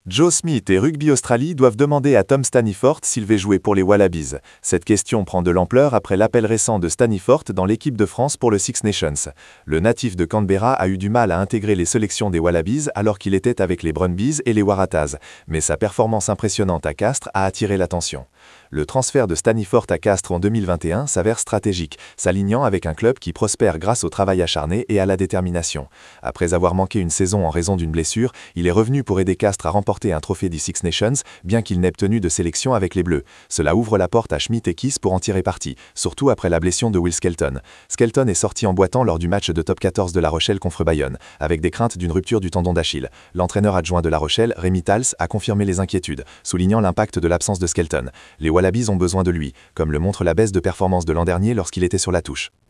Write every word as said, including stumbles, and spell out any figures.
Joe Smith et Rugby Australie doivent demander à Tom Staniforth s'il veut jouer pour les Wallabies. Cette question prend de l'ampleur après l'appel récent de Staniforth dans l'équipe de France pour le Six Nations. Le natif de Canberra a eu du mal à intégrer les sélections des Wallabies alors qu'il était avec les Brumbies et les Waratahs, mais sa performance impressionnante à Castres a attiré l'attention. Le transfert de Staniforth à Castres en deux mille vingt et un s'avère stratégique, s'alignant avec un club qui prospère grâce au travail acharné et à la détermination. Après avoir manqué une saison en raison d'une blessure, il est revenu pour aider Castres à remporter un trophée des Six Nations, bien qu'il n'ait tenu de sélection avec les Bleus. Cela ouvre la porte à Schmidt et Kiss pour en tirer parti, surtout après la blessure de Will Skelton. Skelton est sorti en boitant lors du match de top quatorze de La Rochelle contre Bayonne, avec des craintes d'une rupture du tendon d'Achille. L'entraîneur adjoint de La Rochelle, Rémi Tals, a confirmé les inquiétudes, soulignant l'impact de l'absence de Skelton. Les Wallabies ont besoin de lui, comme le montre la baisse de performance de l'an dernier lorsqu'il était sur la touche.